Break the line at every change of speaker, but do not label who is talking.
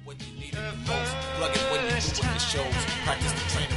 When you need it the most, plug it when you do with the shows. Practice the training